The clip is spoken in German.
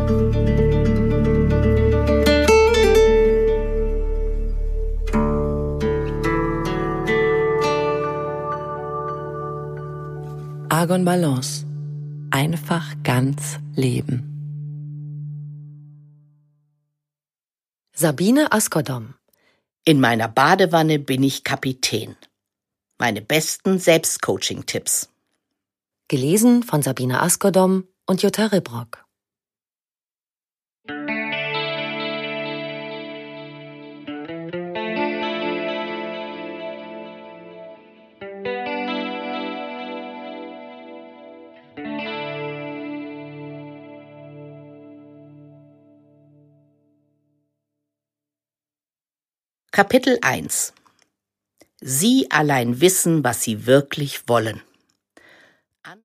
Argon Balance. Einfach ganz leben. Sabine Askodom. In meiner Badewanne bin ich Kapitän. Meine besten Selbstcoaching-Tipps. Gelesen von Sabine Askodom und Jutta Ribrock. Kapitel 1. Sie allein wissen, was Sie wirklich wollen.